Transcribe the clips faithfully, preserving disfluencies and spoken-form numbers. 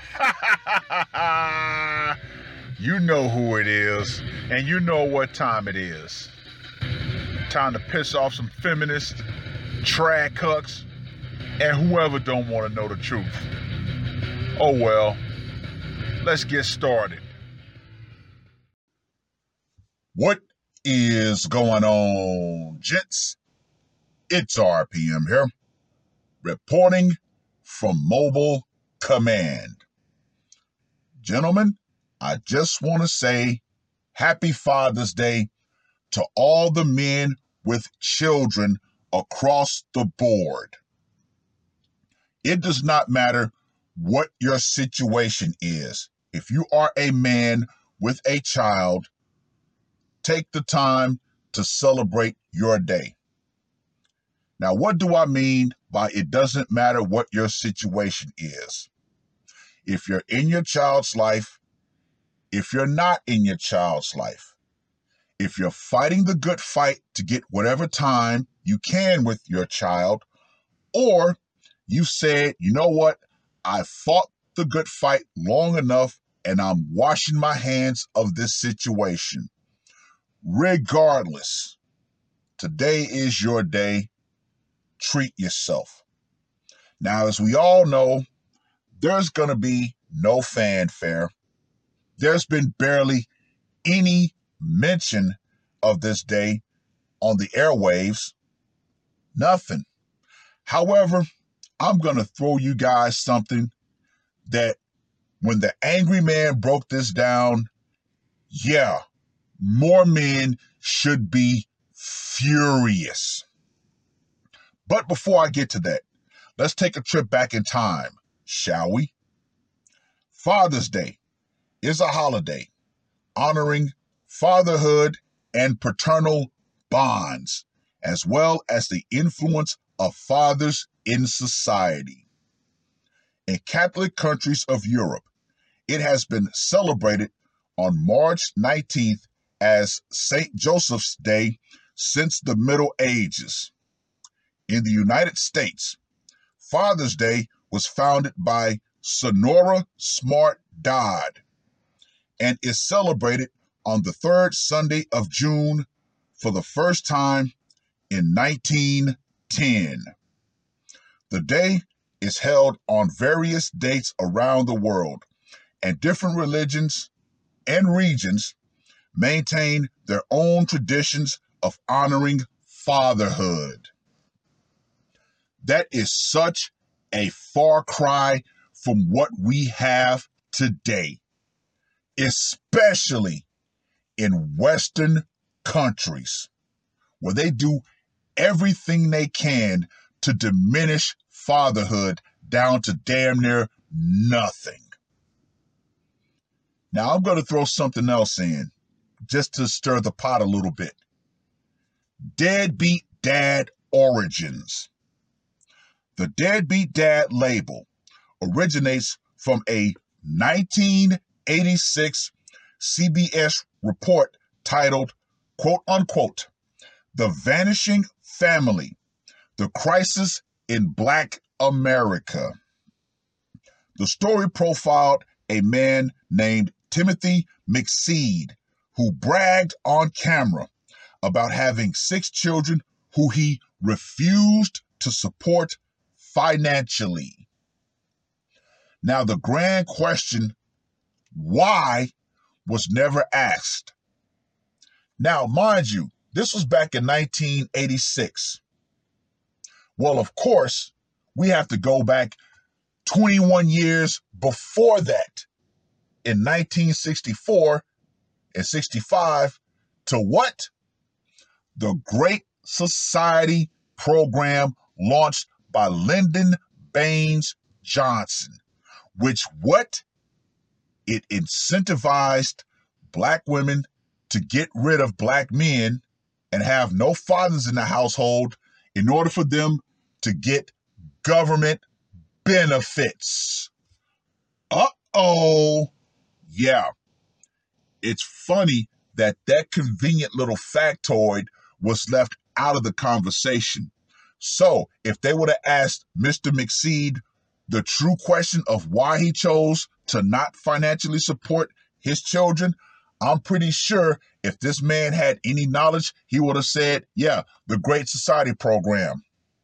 You know who it is, and you know what time it is. Time to piss off some feminists, trad cucks, and whoever don't want to know the truth. Oh well, let's get started. What is going on, gents? It's R P M here, reporting from Mobile Command. Gentlemen, I just want to say Happy Father's Day to all the men with children across the board. It does not matter what your situation is. If you are a man with a child, take the time to celebrate your day. Now, what do I mean by it doesn't matter what your situation is? If you're in your child's life, if you're not in your child's life, if you're fighting the good fight to get whatever time you can with your child, or you said, you know what, I fought the good fight long enough and I'm washing my hands of this situation. Regardless, today is your day. Treat yourself. Now, as we all know, there's going to be no fanfare. There's been barely any mention of this day on the airwaves. Nothing. However, I'm going to throw you guys something that when the angry man broke this down, yeah, more men should be furious. But before I get to that, let's take a trip back in time, shall we? Father's Day is a holiday honoring fatherhood and paternal bonds, as well as the influence of fathers in society. In Catholic countries of Europe, it has been celebrated on March nineteenth as Saint Joseph's Day since the Middle Ages. In the United States, Father's Day was founded by Sonora Smart Dodd and is celebrated on the third Sunday of June for the first time in nineteen ten. The day is held on various dates around the world, and different religions and regions maintain their own traditions of honoring fatherhood. That is such a far cry from what we have today, especially in Western countries, where they do everything they can to diminish fatherhood down to damn near nothing. Now, I'm going to throw something else in just to stir the pot a little bit. Deadbeat Dad Origins. The Deadbeat Dad label originates from a nineteen eighty-six C B S report titled, quote unquote, The Vanishing Family, The Crisis in Black America. The story profiled a man named Timothy McSeed, who bragged on camera about having six children who he refused to support financially. Now, the grand question, why, was never asked. Now, mind you, this was back in nineteen eighty-six. Well, of course, we have to go back twenty-one years before that, in nineteen sixty-four and sixty-five, to what? The Great Society program launched by Lyndon Baines Johnson, which what? It incentivized black women to get rid of black men and have no fathers in the household in order for them to get government benefits. Uh-oh. Yeah. It's funny that that convenient little factoid was left out of the conversation. So if they would have asked Mister McSeed, the true question of why he chose to not financially support his children, I'm pretty sure if this man had any knowledge, he would have said, yeah, the Great Society program.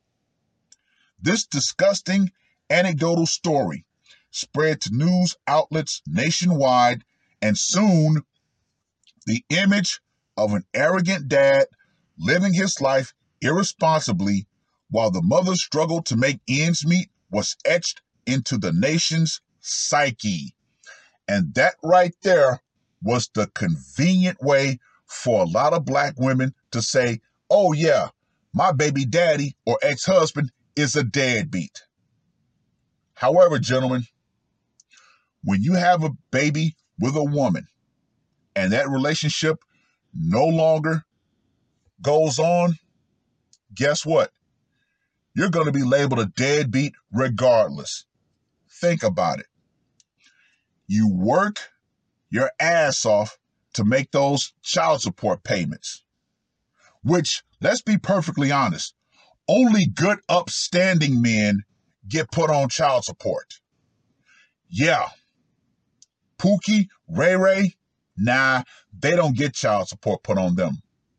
This disgusting anecdotal story spread to news outlets nationwide, and soon the image of an arrogant dad living his life irresponsibly while the mother struggled to make ends meet was etched into the nation's psyche. And that right there was the convenient way for a lot of black women to say, oh yeah, my baby daddy or ex-husband is a deadbeat. However, gentlemen, when you have a baby with a woman and that relationship no longer goes on, guess what? You're going to be labeled a deadbeat regardless. Think about it. You work your ass off to make those child support payments, which, let's be perfectly honest, only good, upstanding men get put on child support. Yeah. Pookie, Ray Ray, nah, they don't get child support put on them.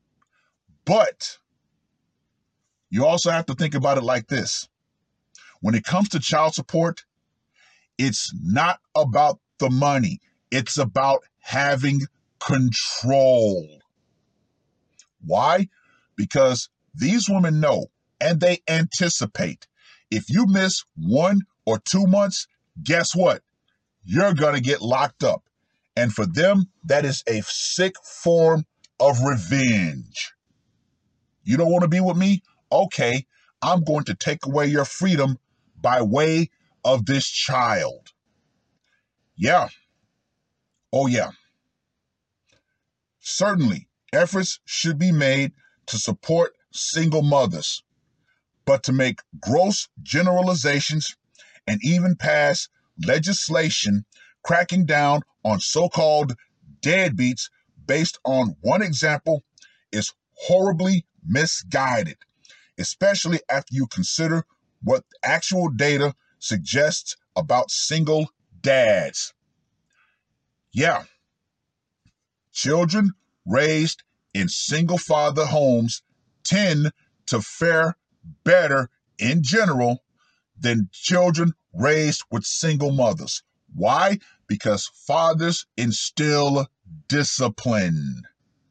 But you also have to think about it like this. When it comes to child support, it's not about the money. It's about having control. Why? Because these women know and they anticipate if you miss one or two months, guess what? You're going to get locked up. And for them, that is a sick form of revenge. You don't want to be with me? Okay, I'm going to take away your freedom by way of this child. Yeah. Oh, yeah. Certainly, efforts should be made to support single mothers, but to make gross generalizations and even pass legislation cracking down on so-called deadbeats based on one example is horribly misguided, especially after you consider what actual data suggests about single dads. Yeah, children raised in single-father homes tend to fare better in general than children raised with single mothers. Why? Because fathers instill discipline,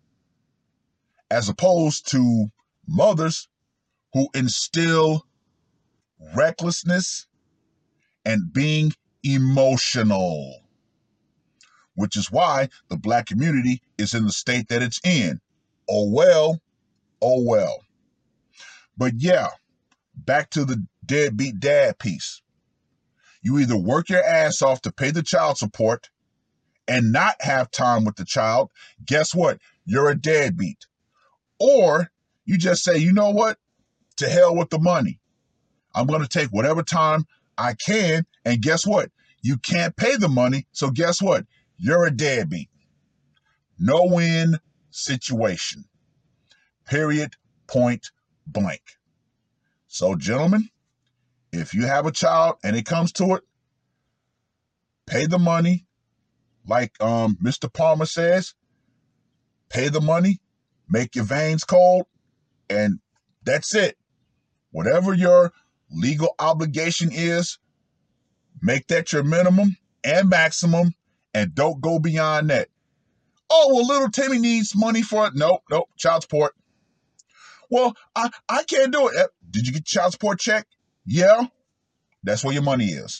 as opposed to mothers who instill recklessness and being emotional, which is why the black community is in the state that it's in. Oh well, oh well. But yeah, back to the deadbeat dad piece. You either work your ass off to pay the child support and not have time with the child. Guess what? You're a deadbeat. Or you just say, you know what? To hell with the money. I'm going to take whatever time I can. And guess what? You can't pay the money. So guess what? You're a deadbeat. No win situation. Period. Point blank. So, gentlemen, if you have a child and it comes to it, pay the money. Like um, Mister Palmer says, pay the money, make your veins cold, and that's it. Whatever your legal obligation is, make that your minimum and maximum, and don't go beyond that. Oh, well, little Timmy needs money for it. Nope, nope, child support. Well, I, I can't do it. Did you get your child support check? Yeah, that's where your money is.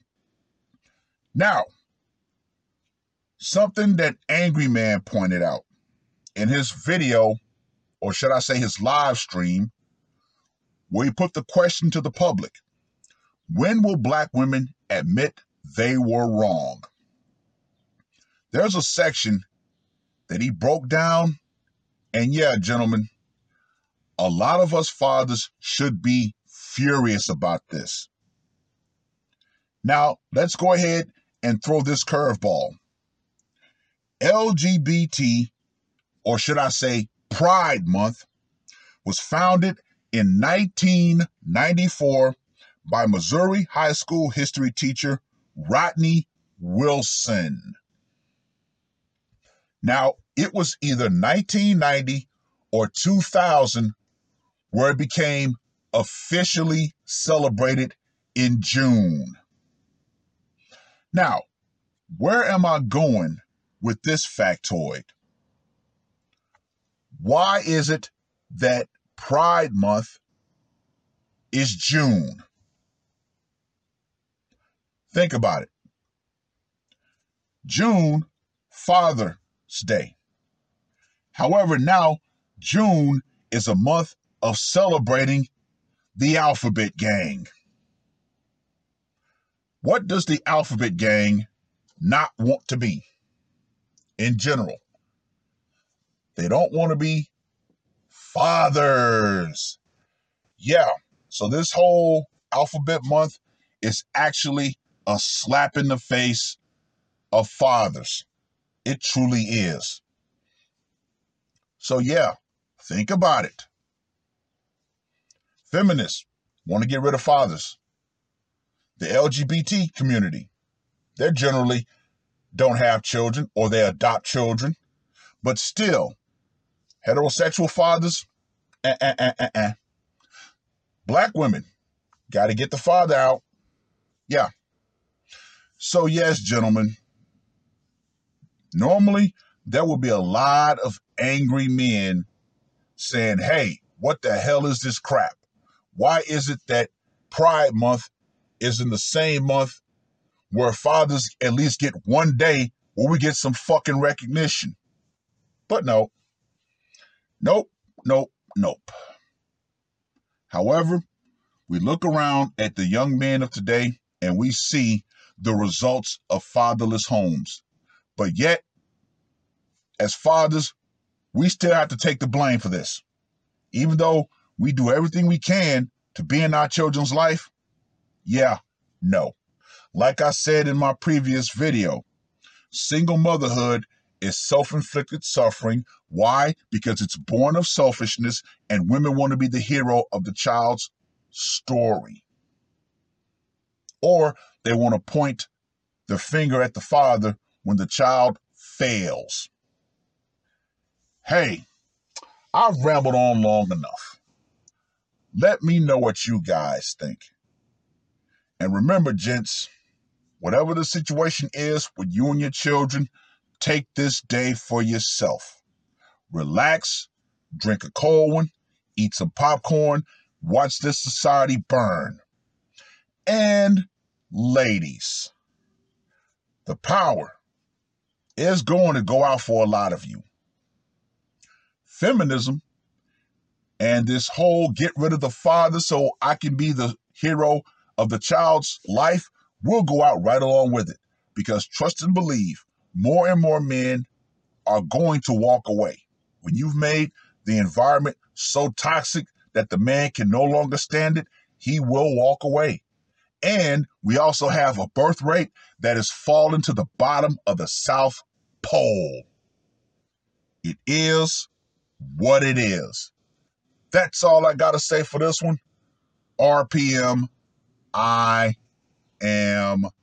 Now, something that Angry Man pointed out in his video, or should I say his live stream, where he put the question to the public: when will black women admit they were wrong? There's a section that he broke down, and yeah, gentlemen, a lot of us fathers should be furious about this. Now, let's go ahead and throw this curveball. L G B T, or should I say Pride Month, was founded in nineteen ninety-four by Missouri high school history teacher Rodney Wilson. Now, it was either nineteen ninety or two thousand where it became officially celebrated in June. Now, where am I going with this factoid? Why is it that Pride Month is June? Think about it. June, Father's Day. However, now June is a month of celebrating the Alphabet Gang. What does the Alphabet Gang not want to be in general? They don't want to be fathers. Yeah, so this whole Alphabet Month is actually a slap in the face of fathers. It truly is. So yeah, think about it. Feminists want to get rid of fathers. The L G B T community, they generally don't have children or they adopt children, but still, heterosexual fathers, eh, eh, eh, eh, eh. Black women, got to get the father out. Yeah. So yes, gentlemen, normally there would be a lot of angry men saying, hey, what the hell is this crap? Why is it that Pride Month is in the same month where fathers at least get one day where we get some fucking recognition? But no. Nope, nope, nope. However, we look around at the young men of today and we see the results of fatherless homes. But yet, as fathers, we still have to take the blame for this. Even though we do everything we can to be in our children's life, yeah, no. Like I said in my previous video, single motherhood is self-inflicted suffering. Why? Because it's born of selfishness and women want to be the hero of the child's story. Or they want to point the finger at the father when the child fails. Hey, I've rambled on long enough. Let me know what you guys think. And remember, gents, whatever the situation is with you and your children, take this day for yourself. Relax, drink a cold one, eat some popcorn, watch this society burn. And ladies, the power is going to go out for a lot of you. Feminism and this whole get rid of the father so I can be the hero of the child's life will go out right along with it. Because trust and believe, more and more men are going to walk away. When you've made the environment so toxic that the man can no longer stand it, he will walk away. And we also have a birth rate that is falling to the bottom of the South Pole. It is what it is. That's all I got to say for this one. R P M, I am